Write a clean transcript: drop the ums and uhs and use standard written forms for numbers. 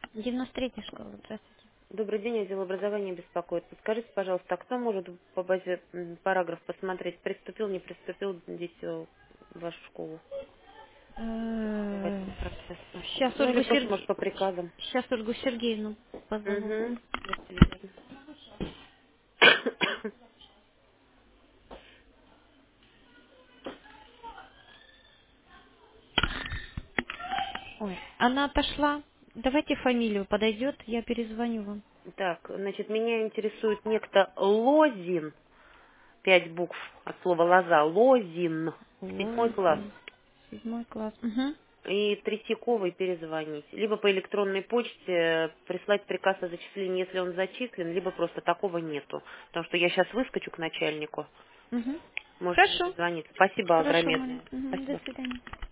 93-я школа, здравствуйте. Добрый день, отдел образования беспокоит. Подскажите, пожалуйста, а кто может по базе параграф посмотреть, приступил, не приступил дитё в вашу школу в этом процессе? Сейчас Ну или Ольгу просто, может, по приказам. Сейчас Ольгу Сергеевну позову. Угу. Будьте любезны. Ой, она отошла. Давайте фамилию подойдет, я перезвоню вам. Так, значит, меня интересует некто Лозин, 5 букв от слова лоза, Лозин, 7 класс. Лозин, 7 класс. Угу. И Третьяковой перезвонить. Либо по электронной почте прислать приказ о зачислении, если он зачислен, либо просто такого нету. Потому что я сейчас выскочу к начальнику. Угу. Можете ему Хорошо. позвонить. Спасибо Хорошо, Маня. огромное. Угу. До Спасибо. свидания.